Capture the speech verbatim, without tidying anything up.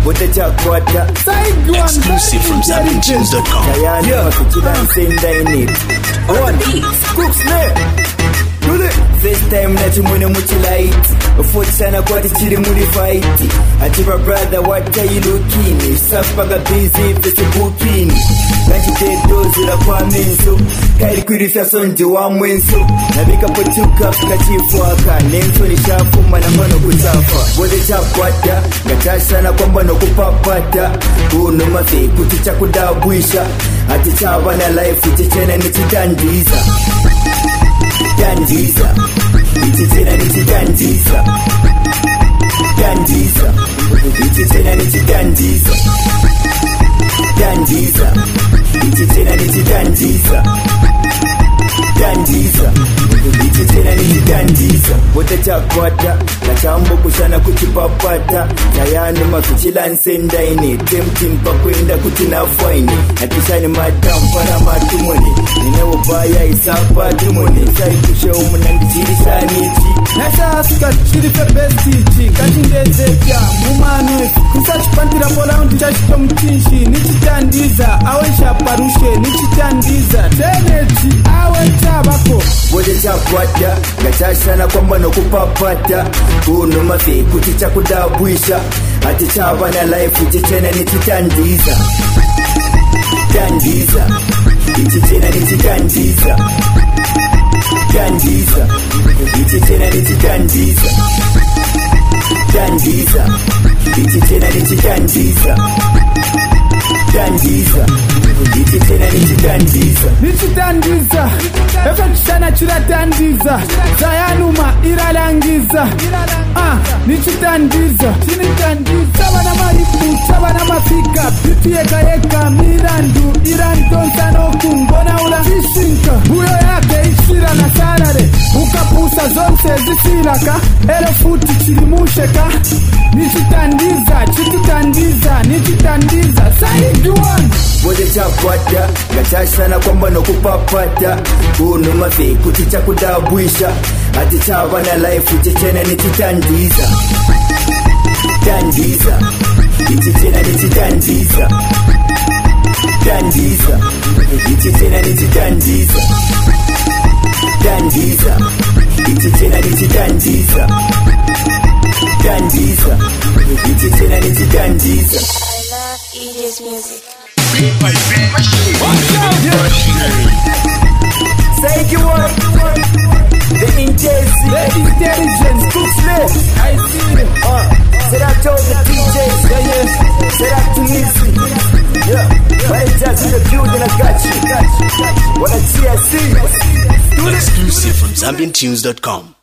What the chakwata. Exclusive from Zambian Tunes dot com. Diana wakikila nsenda in it. On Cooks man. Do it. First time na tumune muchilight. Fourth sana kwa tichiri muli fight. Atiba brother what are you looking? Sapaga busy Facebookini. Kanchite dozi la kwa menso. Kairi kurifya sonji wa mwenso. Nabika potuka kachifuaka. Nenso ni shafu manamano kutafa. Bode chakwata. Gatasha na kwamba no kupapata. Uno mafi kuticha kudabwisha. Ati chaba na life itichena nititandiza. Dandiza. Itichena nititandiza. Dandiza. Itichena nititandiza. Dandiza. Itichena nititandiza. Dandiza. Itichena nititandiza. Wote chakwata. Kachambo kushana kuchipapata. Tayani mafichila nsenda ini. Tempting pa kwenda kutina faini. Akishani madampa na matumoni. Ninewo baya isapa tumoni. Sai kushe umunandi chiri shanichi. Nasa Afrika chiri fe bestichi. Kachindezeka mumanu. Kusachipandira pola undi chashito mtinshi. Nichitandiza awe shaparushe. Nichitandiza teneti awe chabako. Wote chakwata. Gachashana kwamba no kupapata. Uno mafi kuticha kudabwisha. Ati chaba na life itichena nititandiza. Dandiza. Itichena nititandiza. Dandiza. Itichena nititandiza. Dandiza. Itichena nititandiza. Dandiza. Itichena nititandiza. Nichitandiza efe chishana chiratandiza. Zayanuma iralangiza. Ah, nichitandiza. Chinitandiza. Chaba na maripu, chaba na mafika. Pipi eka eka mirandu. Irantonta no kungona ula fishinka. Buyo yake ishira na salare. Ukapusa zonse zisiraka. Ele futi chirimusheka. Nichitandiza, chititandiza. Nichitandiza, side one. Wote chakwata. Gachashana kwamba no kupapata. Uno mafi kuticha kudabwisha. Ati chaba na life itichena nititandiza. Dandiza. Itichena nititandiza. Dandiza. Itichena nititandiza. Dandiza. Itichena nititandiza. Dandiza. Itichena nititandiza. E J's music. Say you want the intensity, The intelligence, too slow. I see it. Uh, say that to the D Js, yeah, yeah. Say that to Lizzy, yeah. Right just in the building, I got you. Wanna see, I see. Exclusive from Zambian Tunes dot com.